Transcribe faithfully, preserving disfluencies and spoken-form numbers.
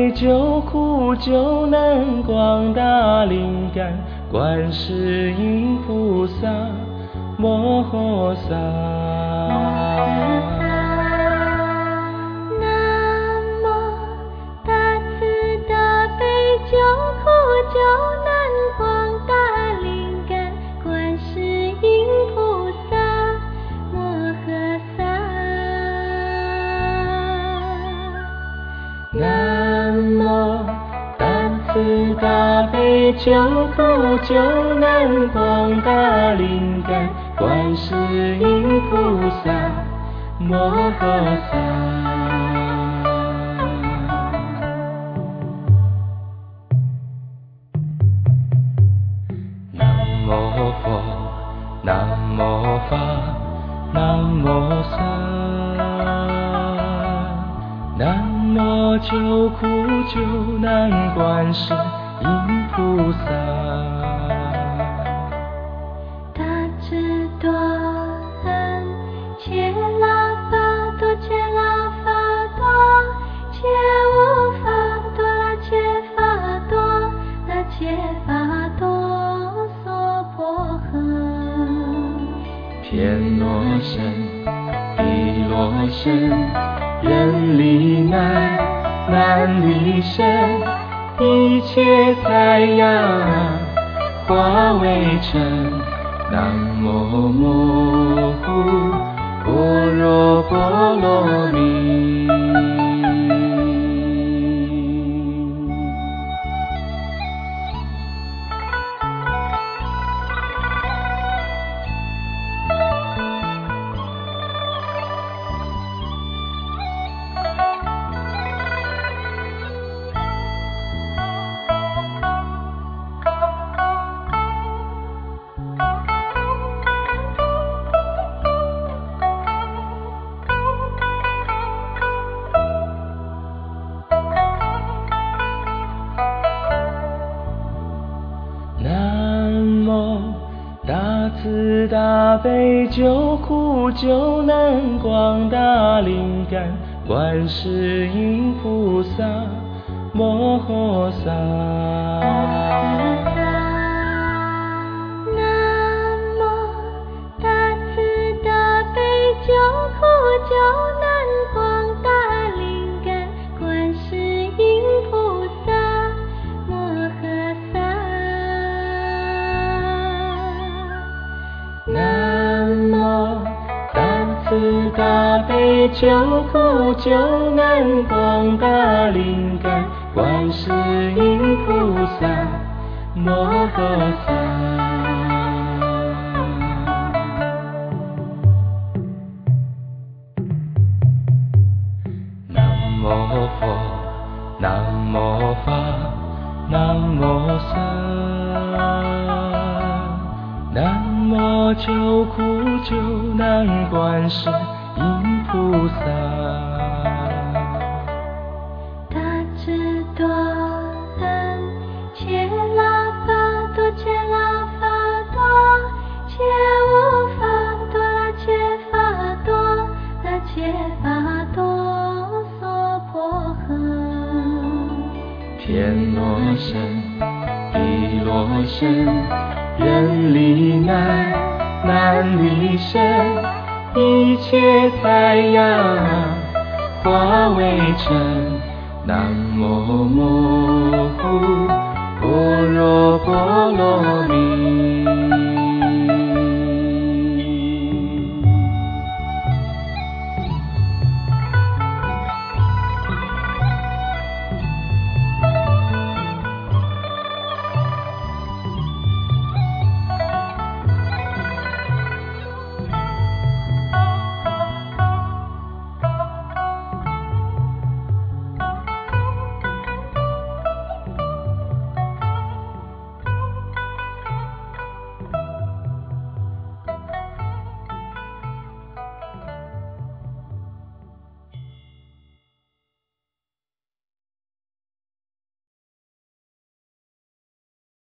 悲救苦救难广大灵感观世音菩萨摩诃萨。 南无大慈大悲救苦救难广大灵感观世音菩萨摩诃萨。 南无大慈大悲救苦救难广大灵感观世音菩萨摩诃萨。南无佛，南无法，南无僧。南无救苦救难观世音菩萨。 大智多恩切拉法多切拉法多切无法多拉切法多拉切法多娑婆诃。 天罗僧，地罗僧，人离难，难离身，一切灾殃化为尘。南无摩诃般若波罗蜜。大慈大悲救苦救难广大灵感观世音菩萨摩诃萨。 南无大慈大悲救苦救难广大灵感观世音菩萨摩诃萨。 南无大慈大悲救苦救难广大灵感观世音菩萨摩诃萨。南无佛，南无法，南无僧。南无救苦救难观世音菩萨。 大智多恩切拉法多切拉法多切无法多拉切法多拉切法多娑婆诃。 天罗僧，地罗僧，人离难，难离身，一切灾殃化为尘。南无摩诃般若波罗蜜。